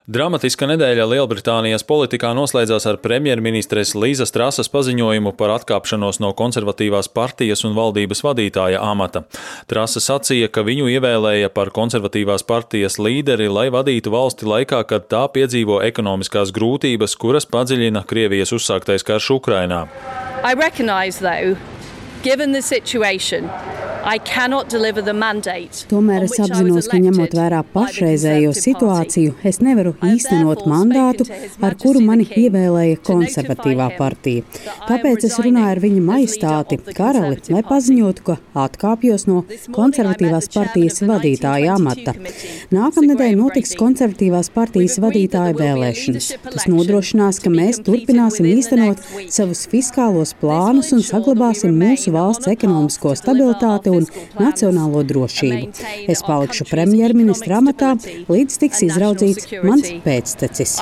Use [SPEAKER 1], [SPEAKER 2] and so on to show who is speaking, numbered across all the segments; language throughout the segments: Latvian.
[SPEAKER 1] Dramatiska nedēļa Lielbritānijas politikā noslēdzās ar premjerministres Līzas Trasas paziņojumu par atkāpšanos no konservatīvās partijas un valdības vadītāja amata. Trasa sacīja, ka viņu ievēlēja par konservatīvās partijas līderi, lai vadītu valsti laikā, kad tā piedzīvo ekonomiskās grūtības, kuras padziļina Krievijas uzsāktais karš Ukrainā.
[SPEAKER 2] Tomēr es apzinos, ka ņemot vērā pašreizējo situāciju, es nevaru īstenot mandātu, ar kuru mani ievēlēja konservatīvā partija. Tāpēc es runāju ar viņa majestāti, karali, lai paziņotu, ka atkāpjos no konservatīvās partijas vadītāja amata. Nākamnedēļ notiks konservatīvās partijas vadītāja vēlēšanas. Tas nodrošinās, ka mēs turpināsim īstenot savus fiskālos plānus un saglabāsim mūsu valsts ekonomisko stabilitāti un nacionālo drošību. Es palikšu premjerministra amatā, līdz tiks izraudzīts mans pēctecis.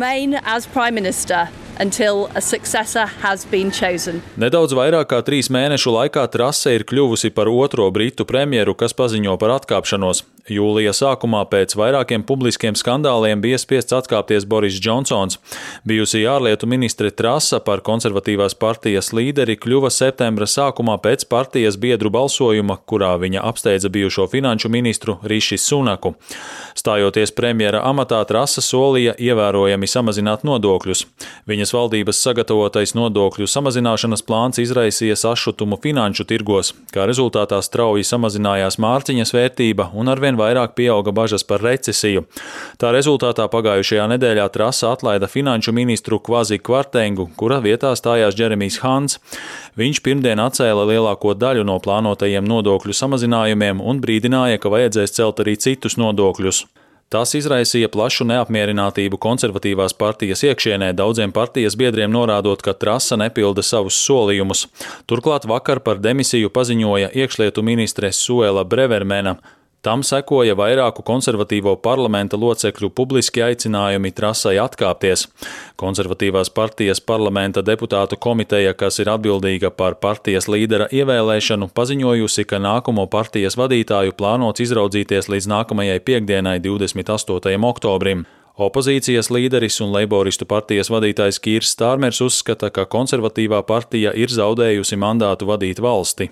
[SPEAKER 1] Nedaudz vairāk kā 3 mēnešu laikā Trase ir kļuvusi par otro britu premjeru, kas paziņo par atkāpšanos. Jūlija sākumā pēc vairākiem publiskiem skandāliem bija spiests atkāpties Boris Džonsons. Bijusī ārlietu ministre Trasa par konservatīvās partijas līderi kļuva septembra sākumā pēc partijas biedru balsojuma, kurā viņa apsteidza bijušo finanšu ministru Riši Sunaku. Stājoties premjera amatā, Trasa solīja ievērojami samazināt nodokļus. Viņas valdības sagatavotais nodokļu samazināšanas plāns izraisīja sašutumu finanšu tirgos, kā rezultātā strauji samazinājās mārciņas vērtība un arvien vairāk pieauga bažas par recesiju. Tā rezultātā pagājušajā nedēļā Trasa atlaida finanšu ministru Kvazi Kvartengu, kura vietā stājās Džeremijs Hants. Viņš pirmdien atcēla lielāko daļu no plānotajiem nodokļu samazinājumiem un brīdināja, ka vajadzēs celt arī citus nodokļus. Tas izraisīja plašu neapmierinātību konservatīvās partijas iekšienē, daudziem partijas biedriem norādot, ka Trasa nepilda savus solījumus. Turklāt vakar par demisiju paziņoja iekšlietu ministre Suela Brevermena. Tam sekoja vairāku konservatīvo parlamenta locekļu publiski aicinājumi Trasai atkāpties. Konservatīvās partijas parlamenta deputātu komiteja, kas ir atbildīga par partijas līdera ievēlēšanu, paziņojusi, ka nākamo partijas vadītāju plānots izraudzīties līdz nākamajai piektdienai, 28. oktobrim. Opozīcijas līderis un leiboristu partijas vadītājs Kīrs Stārmers uzskata, ka konservatīvā partija ir zaudējusi mandātu vadīt valsti.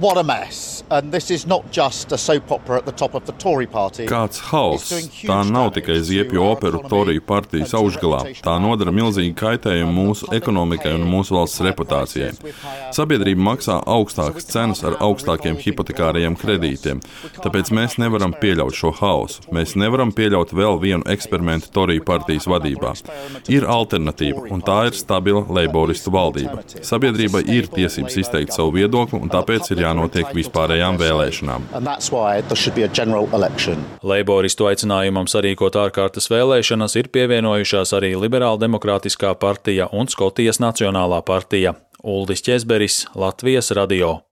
[SPEAKER 3] Kāds hauss! Tā nav tikai ziepju operu Toriju partijas augšgalā. Tā nodara milzīgu kaitējumu mūsu ekonomikai un mūsu valsts reputācijai. Sabiedrība maksā augstākas cenas ar augstākiem hipotekārajiem kredītiem, tāpēc mēs nevaram pieļaut šo hausu. Mēs nevaram pieļaut vēl vienu eksperimentu Toriju partijas vadībā. Ir alternatīva, un tā ir stabila leiboristu valdība. Sabiedrībai ir tiesības izteikt savu viedokli, un tāpēc ir jānotiek vispārējām vēlēšanām.
[SPEAKER 1] Leiboristu aicinājumam sarīkot ārkārtas vēlēšanas ir pievienojušās arī Liberāldemokrātiskā partija un Skotijas Nacionālā partija. Uldis Ķezberis, Latvijas radio.